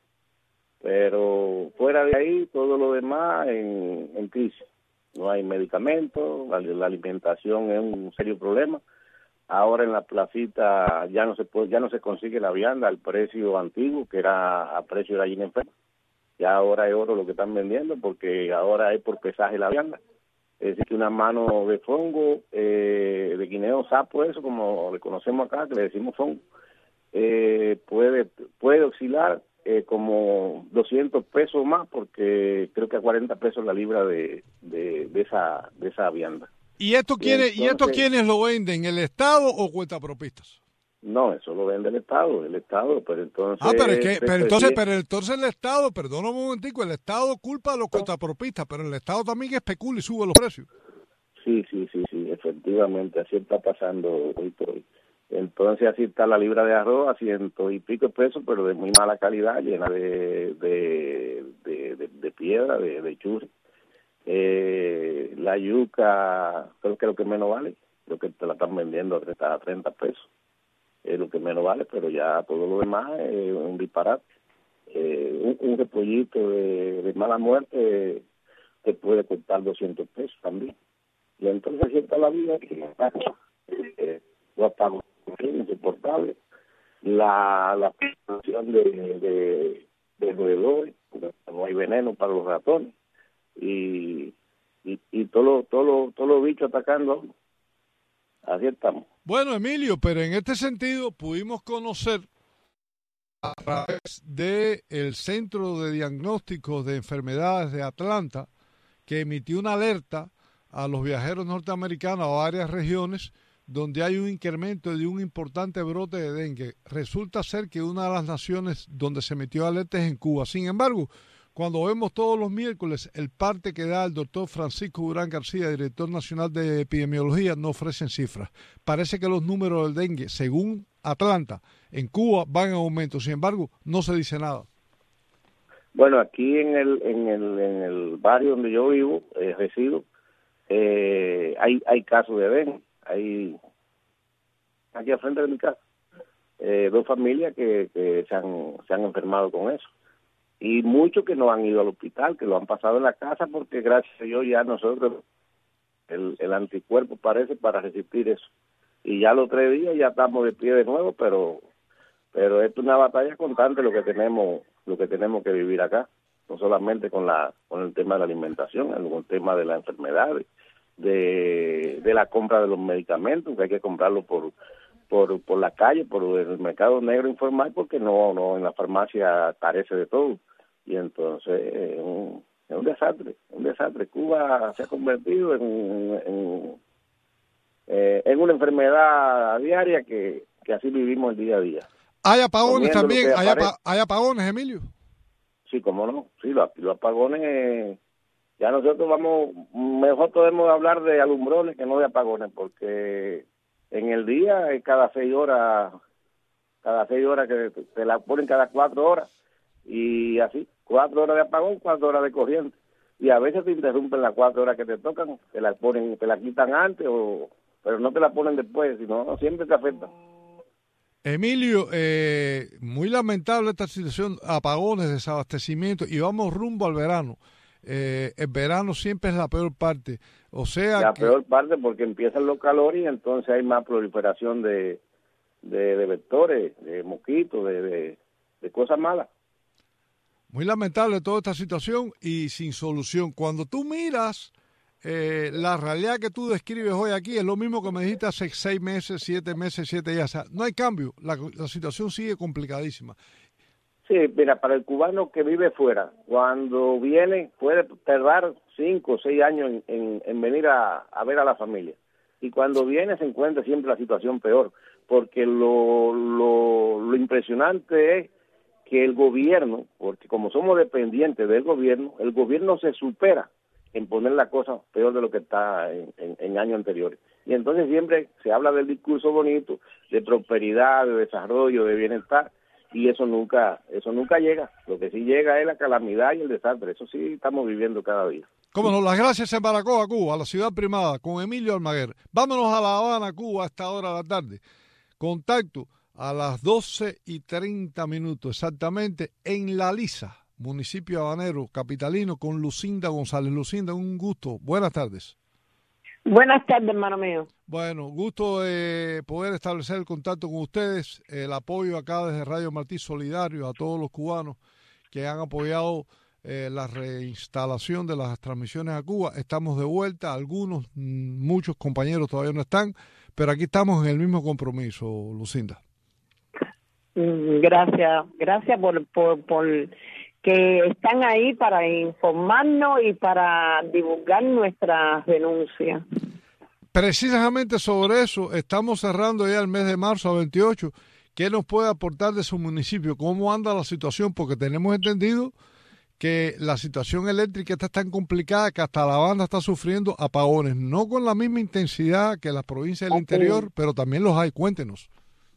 Pero fuera de ahí, todo lo demás en, en crisis. No hay medicamentos, la, la alimentación es un serio problema. Ahora en la placita ya no se puede, ya no se consigue la vianda al precio antiguo, que era a precio de gallina enferma. Ya ahora es oro lo que están vendiendo, porque ahora es por pesaje la vianda. Es decir, que una mano de fongo, eh, de guineo sapo, eso como le conocemos acá, que le decimos fongo, eh, puede puede oscilar eh, como doscientos pesos más, porque creo que a cuarenta pesos la libra de, de, de esa de esa vianda. ¿Y esto quiere, Entonces, y esto quiénes lo venden, el Estado o cuentapropistas? No, eso lo vende el Estado, el Estado, pero entonces... Ah, pero, es que, pero, entonces, pero entonces el Estado, perdona un momentico, el Estado culpa a los cuentapropistas, pero el Estado también especula y sube los precios. Sí, sí, sí, sí, efectivamente, así está pasando hoy por hoy. Entonces así está la libra de arroz a ciento y pico de pesos, pero de muy mala calidad, llena de de, de, de, de piedra, de, de churri. Eh, la yuca, creo que es lo que menos vale, creo que te la están vendiendo a treinta pesos. Es lo que menos vale, pero ya todo lo demás es un disparate. Eh, un, un repollito de, de mala muerte te puede costar doscientos pesos también. Y entonces así está la vida, que eh, no estamos insoportable. La la producción de, de, de roedores, no hay veneno para los ratones, y y, y todos los todo lo, todo lo bichos atacando. Así estamos. Bueno, Emilio, pero en este sentido pudimos conocer a través del Centro de Diagnósticos de Enfermedades de Atlanta, que emitió una alerta a los viajeros norteamericanos a varias regiones donde hay un incremento de un importante brote de dengue. Resulta ser que una de las naciones donde se emitió alerta es en Cuba. Sin embargo, cuando vemos todos los miércoles el parte que da el doctor Francisco Durán García, director nacional de epidemiología, no ofrecen cifras. Parece que los números del dengue, según Atlanta, en Cuba van en aumento. Sin embargo, no se dice nada. Bueno, aquí en el en el, en el barrio donde yo vivo, eh, resido, eh, hay hay casos de dengue. Hay aquí al frente de mi casa eh, dos familias que, que se han se han enfermado con eso. Y muchos que no han ido al hospital, que lo han pasado en la casa, porque gracias a Dios ya nosotros, el, el anticuerpo parece para resistir eso. Y ya los tres días ya estamos de pie de nuevo, pero pero esto es una batalla constante lo que tenemos lo que tenemos que vivir acá, no solamente con la con el tema de la alimentación, con el tema de las enfermedades, de, de la compra de los medicamentos, que hay que comprarlos por por por la calle, por el mercado negro informal, porque no no en la farmacia carece de todo. Y entonces es un, es un desastre, un desastre. Cuba se ha convertido en, en, eh, en una enfermedad diaria que, que así vivimos el día a día. ¿Hay apagones también? ¿Hay, apa ¿Hay apagones, Emilio? Sí, cómo no. Sí, los, los apagones Ya nosotros vamos, mejor podemos hablar de alumbrones que no de apagones, porque en el día, cada seis horas, cada seis horas que te la ponen cada cuatro horas, y así, cuatro horas de apagón, cuatro horas de corriente. Y a veces te interrumpen las cuatro horas que te tocan, te la ponen, te la quitan antes, o pero no te la ponen después, sino no, siempre te afecta. Emilio, eh, muy lamentable esta situación, apagones, desabastecimiento, y vamos rumbo al verano. Eh, el verano siempre es la peor parte, o sea la que... peor parte porque empiezan los calores y entonces hay más proliferación de, de, de vectores, de mosquitos, de, de, de cosas malas. Muy lamentable toda esta situación y sin solución. Cuando tú miras eh, la realidad que tú describes hoy aquí, es lo mismo que me dijiste hace seis meses, siete meses, siete días. O sea, no hay cambio, la, la situación sigue complicadísima. Sí, mira, para el cubano que vive fuera, cuando viene puede tardar cinco o seis años en, en, en venir a, a ver a la familia. Y cuando viene se encuentra siempre la situación peor, porque lo, lo, lo impresionante es que el gobierno, porque como somos dependientes del gobierno, el gobierno se supera en poner la cosa peor de lo que está en, en, en años anteriores. Y entonces siempre se habla del discurso bonito, de prosperidad, de desarrollo, de bienestar, y eso nunca eso nunca llega. Lo que sí llega es la calamidad y el desastre. Eso sí estamos viviendo cada día. Cómo no, las gracias en Baracoa, Cuba, la ciudad primada, con Emilio Almaguer. Vámonos a La Habana, Cuba, a esta hora de la tarde. Contacto a las doce y treinta minutos exactamente en La Lisa, municipio habanero capitalino, con Lucinda González. Lucinda, un gusto. Buenas tardes. Buenas tardes, hermano mío. Bueno, gusto de poder establecer el contacto con ustedes, el apoyo acá desde Radio Martí solidario a todos los cubanos que han apoyado eh, la reinstalación de las transmisiones a Cuba. Estamos de vuelta, algunos, muchos compañeros todavía no están, pero aquí estamos en el mismo compromiso, Lucinda. Gracias, gracias por, por, por que están ahí para informarnos y para divulgar nuestras denuncias. Precisamente sobre eso, estamos cerrando ya el mes de marzo a veintiocho. ¿Qué nos puede aportar de su municipio? ¿Cómo anda la situación? Porque tenemos entendido que la situación eléctrica está tan complicada que hasta La Habana está sufriendo apagones, no con la misma intensidad que las provincias del interior, pero también los hay. Cuéntenos.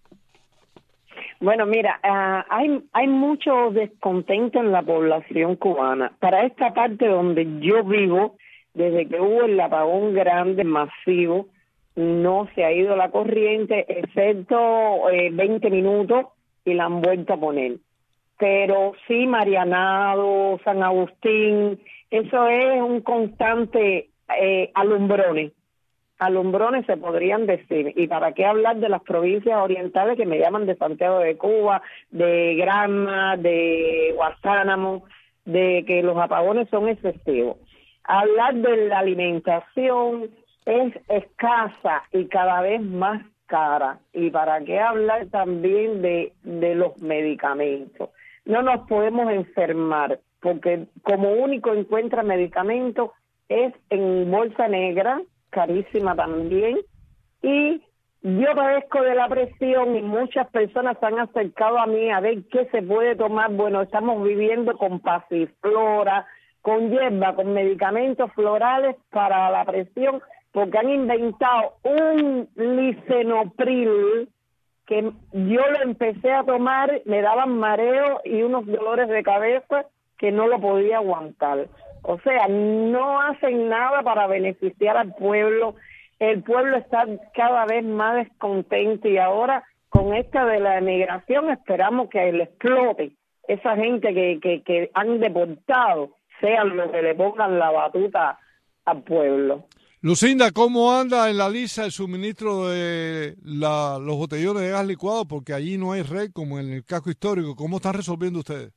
Bueno, mira, uh, hay hay mucho descontento en la población cubana. Para esta parte donde yo vivo, desde que hubo el apagón grande, masivo, no se ha ido la corriente, excepto eh, veinte minutos y la han vuelto a poner. Pero sí, Marianado, San Agustín, eso es un constante eh, alumbrones. alumbrones se podrían decir, y para qué hablar de las provincias orientales que me llaman de Santiago de Cuba, de Granma, de Guantánamo, de que los apagones son excesivos. Hablar de la alimentación es escasa y cada vez más cara, y para qué hablar también de, de los medicamentos. No nos podemos enfermar, porque como único encuentra medicamentos es en bolsa negra, carísima también, y yo padezco de la presión y muchas personas se han acercado a mí a ver qué se puede tomar. Bueno, estamos viviendo con pasiflora, con hierba, con medicamentos florales para la presión, porque han inventado un lisinopril que yo lo empecé a tomar, me daban mareo y unos dolores de cabeza que no lo podía aguantar. O sea, no hacen nada para beneficiar al pueblo. El pueblo está cada vez más descontento y ahora con esta de la emigración esperamos que le explote. Esa gente que, que, que han deportado sean los que le pongan la batuta al pueblo. Lucinda, ¿cómo anda en La Lisa el suministro de la, los botellones de gas licuado? Porque allí no hay red como en el casco histórico. ¿Cómo están resolviendo ustedes?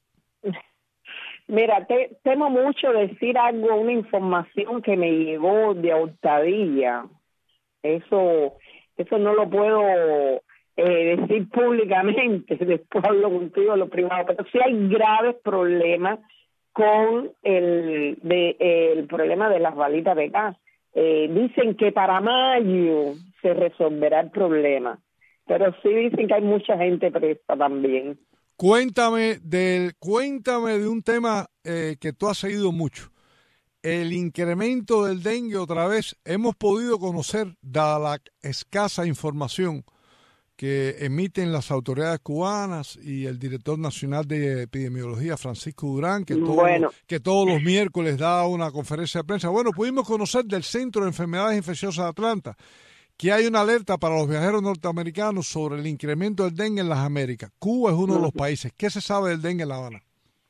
Mira, te, temo mucho decir algo, una información que me llegó de Hurtadilla. Eso, eso no lo puedo eh, decir públicamente, después hablo contigo en lo privado, pero sí hay graves problemas con el, de, eh, el problema de las balitas de gas. Eh, dicen que para mayo se resolverá el problema, pero sí dicen que hay mucha gente presa también. Cuéntame del, cuéntame de un tema eh, que tú has seguido mucho. el incremento del dengue otra vez. Hemos podido conocer, dada la escasa información que emiten las autoridades cubanas y el director nacional de epidemiología, Francisco Durán, que, todo, bueno. que todos los miércoles da una conferencia de prensa. Bueno, pudimos conocer del Centro de Enfermedades Infecciosas de Atlanta que hay una alerta para los viajeros norteamericanos sobre el incremento del dengue en las Américas. Cuba es uno de los países. ¿Qué se sabe del dengue en La Habana?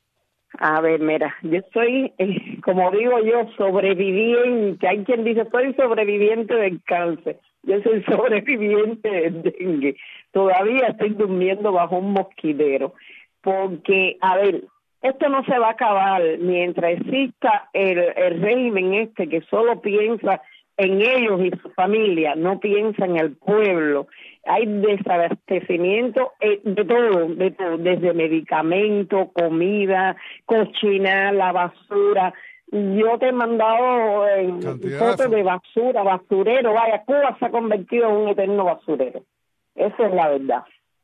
A ver, mira, yo soy, eh, como digo yo, sobreviviente. Hay quien dice, soy sobreviviente del cáncer. Yo soy sobreviviente del dengue. Todavía estoy durmiendo bajo un mosquitero. Porque, a ver, esto no se va a acabar mientras exista el, el régimen este que solo piensa en ellos y su familia, no piensa en el pueblo. Hay desabastecimiento eh, de todo, de todo, desde medicamentos, comida, cocina, la basura. Yo te he mandado eh, fotos de basura, basurero. Vaya, Cuba se ha convertido en un eterno basurero. Esa es la verdad.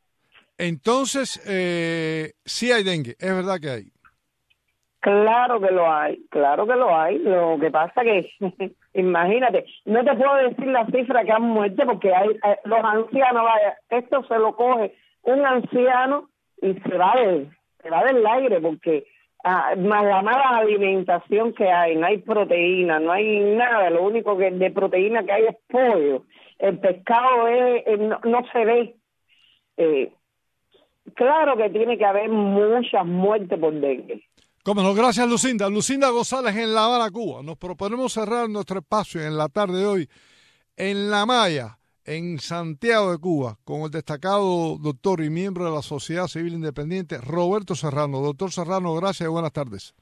Entonces, eh, sí hay dengue, es verdad que hay. Claro que lo hay, claro que lo hay. Lo que pasa que, imagínate, no te puedo decir la cifra que han muerto porque hay eh, los ancianos, vaya, esto se lo coge un anciano y se va del, se va del aire porque ah, más la mala alimentación que hay, no hay proteína, no hay nada, lo único que de proteína que hay es pollo. El pescado es, eh, no, no se ve. Eh, claro que tiene que haber muchas muertes por dengue. Cómo no, gracias Lucinda. Lucinda González en La Habana, Cuba. Nos proponemos cerrar nuestro espacio en la tarde de hoy en La Maya, en Santiago de Cuba, con el destacado doctor y miembro de la Sociedad Civil Independiente, Roberto Serrano. Doctor Serrano, gracias y buenas tardes.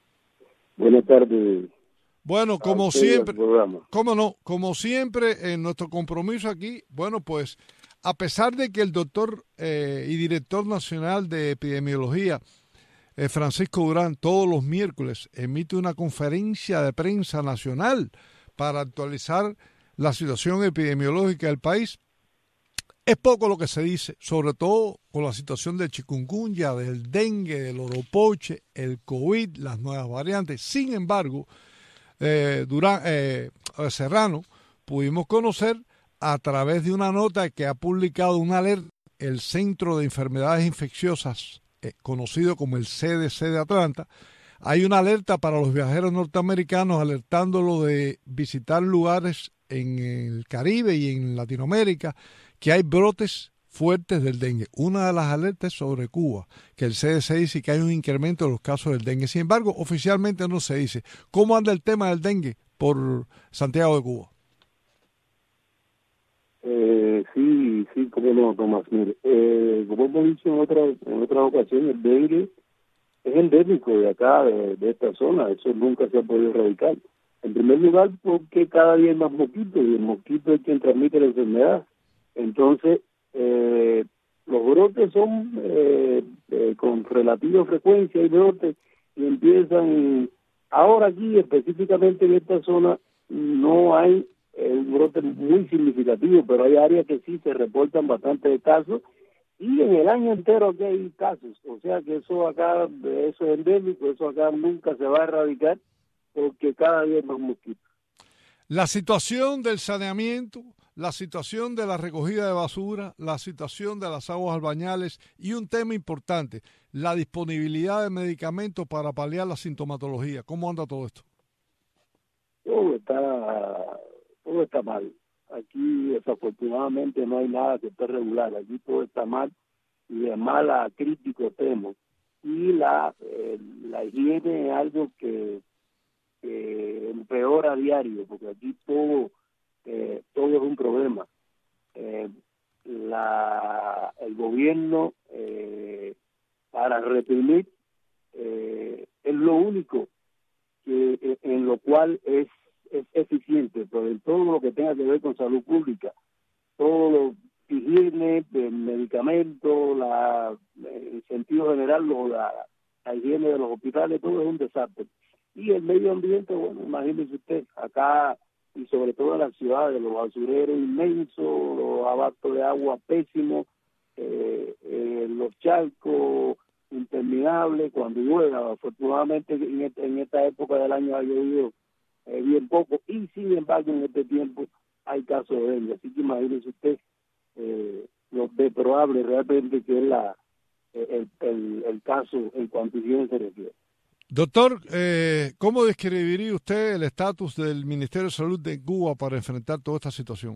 Buenas tardes. Bueno, como siempre, cómo no, como siempre, en nuestro compromiso aquí, bueno, pues, a pesar de que el doctor eh, y director nacional de epidemiología, Eh, Francisco Durán, todos los miércoles emite una conferencia de prensa nacional para actualizar la situación epidemiológica del país. Es poco lo que se dice, sobre todo con la situación del chikungunya, del dengue, del oropoche, el COVID, las nuevas variantes. Sin embargo, eh, Durán, eh, Serrano, pudimos conocer a través de una nota que ha publicado una alerta el Centro de Enfermedades Infecciosas, conocido como el C D C de Atlanta. Hay una alerta para los viajeros norteamericanos alertándolo de visitar lugares en el Caribe y en Latinoamérica que hay brotes fuertes del dengue. Una de las alertas es sobre Cuba, que el C D C dice que hay un incremento de los casos del dengue. Sin embargo, oficialmente no se dice. ¿Cómo anda el tema del dengue por Santiago de Cuba? Eh, sí, sí, cómo no, Tomás. Mire, eh, como hemos dicho en otra en otras ocasiones, el dengue es endémico de acá, de, de esta zona. Eso nunca se ha podido erradicar. En primer lugar, porque cada día hay más mosquitos y el mosquito es quien transmite la enfermedad. Entonces, eh, los brotes son eh, eh, con relativa frecuencia, hay brotes y empiezan. Ahora aquí, específicamente en esta zona, no hay un brote muy significativo, pero hay áreas que sí se reportan bastantes casos y en el año entero aquí hay casos, o sea que eso acá, eso es endémico, eso acá nunca se va a erradicar porque cada día hay más mosquitos. La situación del saneamiento, la situación de la recogida de basura, la situación de las aguas albañales y un tema importante, la disponibilidad de medicamentos para paliar la sintomatología. ¿Cómo anda todo esto? Todo está todo está mal. Aquí desafortunadamente no hay nada que esté regular. Aquí todo está mal y de mala crítico temo. Y la eh, la higiene es algo que, que empeora a diario, porque aquí todo eh, todo es un problema. Eh, la el gobierno eh, para reprimir eh, es lo único que en lo cual es es eficiente, pero en todo lo que tenga que ver con salud pública, todo lo higiene, el medicamento, la, en sentido general, lo, la, la higiene de los hospitales, todo es un desastre. Y el medio ambiente, bueno, imagínese usted, acá y sobre todo en las ciudades, los basureros inmensos, los abastos de agua pésimos, eh, eh, los charcos interminables cuando llueva. Afortunadamente en esta, en esta época del año ha llovido es bien poco, y sin embargo en este tiempo hay casos de dengue, así que imagínese usted eh, lo deplorable realmente que es la el, el, el caso en cuanto a higiene se refiere. Doctor, eh, ¿cómo describiría usted el estatus del Ministerio de Salud de Cuba para enfrentar toda esta situación?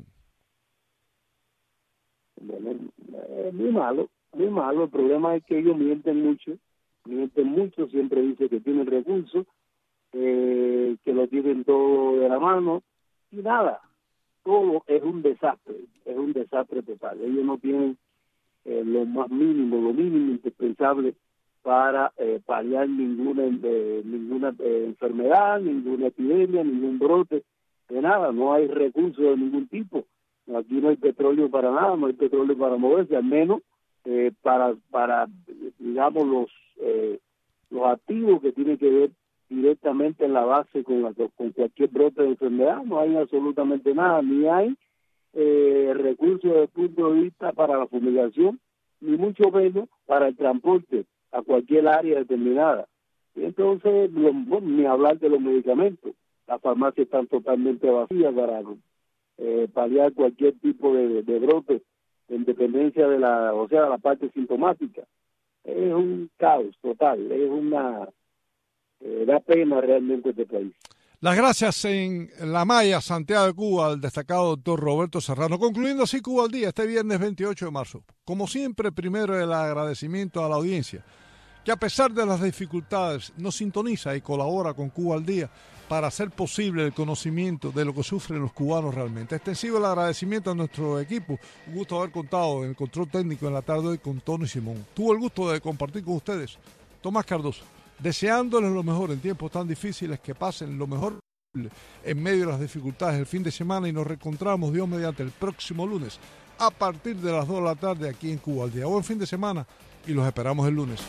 Bueno, es muy malo, muy malo. El problema es que ellos mienten mucho, mienten mucho, siempre dicen que tienen recursos, eh, que lo tienen todo de la mano, y nada, todo es un desastre, es un desastre total. Ellos no tienen eh, lo más mínimo, lo mínimo indispensable para eh, paliar ninguna eh, ninguna eh, enfermedad, ninguna epidemia, ningún brote, de nada, no hay recursos de ningún tipo. Aquí no hay petróleo para nada, no hay petróleo para moverse, al menos eh, para, para digamos, los eh, los activos que tienen que ver directamente en la base con, la, con cualquier brote de enfermedad, no hay absolutamente nada, ni hay eh, recursos desde el punto de vista para la fumigación, ni mucho menos para el transporte a cualquier área determinada. Y entonces, lo, bueno, ni hablar de los medicamentos, las farmacias están totalmente vacías para eh, paliar cualquier tipo de, de brote, en dependencia de la, o sea, la parte sintomática. Es un caos total, es una, eh, da pena realmente este país. Las gracias en La Maya, Santiago de Cuba, al destacado doctor Roberto Serrano. Concluyendo así Cuba al Día, este viernes veintiocho de marzo. Como siempre, primero el agradecimiento a la audiencia, que a pesar de las dificultades nos sintoniza y colabora con Cuba al Día para hacer posible el conocimiento de lo que sufren los cubanos realmente. Extensivo el agradecimiento a nuestro equipo. Un gusto haber contado en el control técnico en la tarde hoy con Tony Simón. Tuvo el gusto de compartir con ustedes Tomás Cardoso, deseándoles lo mejor en tiempos tan difíciles, que pasen lo mejor posible en medio de las dificultades del fin de semana, y nos reencontramos Dios mediante el próximo lunes a partir de las dos de la tarde aquí en Cuba al Día. Buen fin de semana y los esperamos el lunes.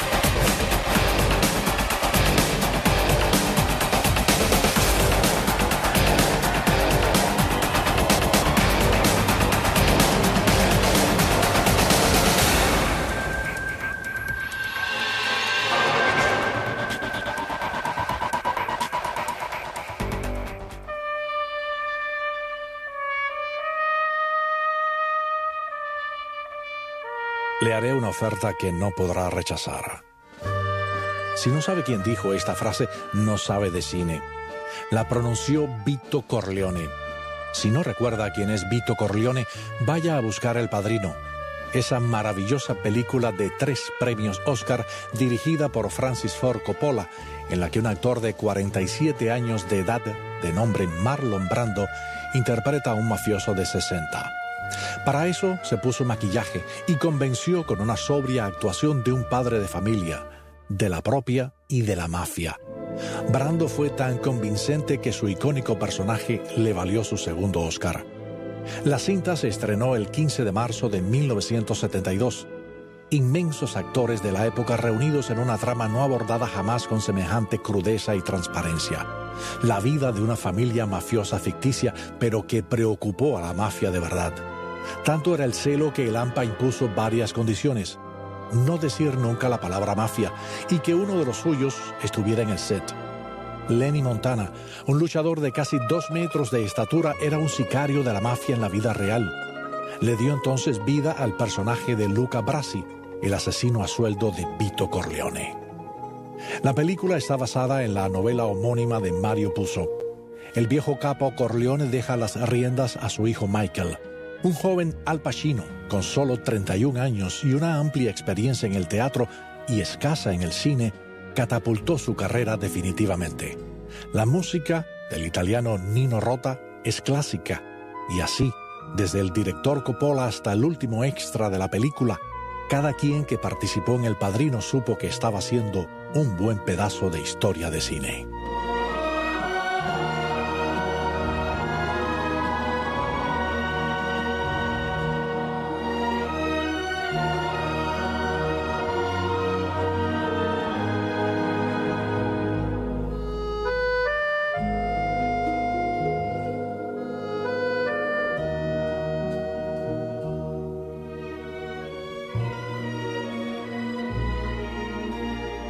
Le haré una oferta que no podrá rechazar. Si no sabe quién dijo esta frase, no sabe de cine. La pronunció Vito Corleone. Si no recuerda quién es Vito Corleone, vaya a buscar El Padrino, esa maravillosa película de tres premios Oscar dirigida por Francis Ford Coppola, en la que un actor de cuarenta y siete años de edad, de nombre Marlon Brando, interpreta a un mafioso de sesenta. Para eso se puso maquillaje y convenció con una sobria actuación de un padre de familia, de la propia y de la mafia. Brando fue tan convincente que su icónico personaje le valió su segundo Oscar. La cinta se estrenó el quince de marzo de mil novecientos setenta y dos. Inmensos actores de la época reunidos en una trama no abordada jamás con semejante crudeza y transparencia. La vida de una familia mafiosa ficticia, pero que preocupó a la mafia de verdad. Tanto era el celo que el A M P A impuso varias condiciones: no decir nunca la palabra mafia y que uno de los suyos estuviera en el set. Lenny Montana, un luchador de casi dos metros de estatura, era un sicario de la mafia en la vida real. Le dio entonces vida al personaje de Luca Brasi, el asesino a sueldo de Vito Corleone. La película está basada en la novela homónima de Mario Puzo. El viejo capo Corleone deja las riendas a su hijo Michael. Un joven Al Pacino, con solo treinta y un años y una amplia experiencia en el teatro y escasa en el cine, catapultó su carrera definitivamente. La música del italiano Nino Rota es clásica, y así, desde el director Coppola hasta el último extra de la película, cada quien que participó en El Padrino supo que estaba haciendo un buen pedazo de historia de cine.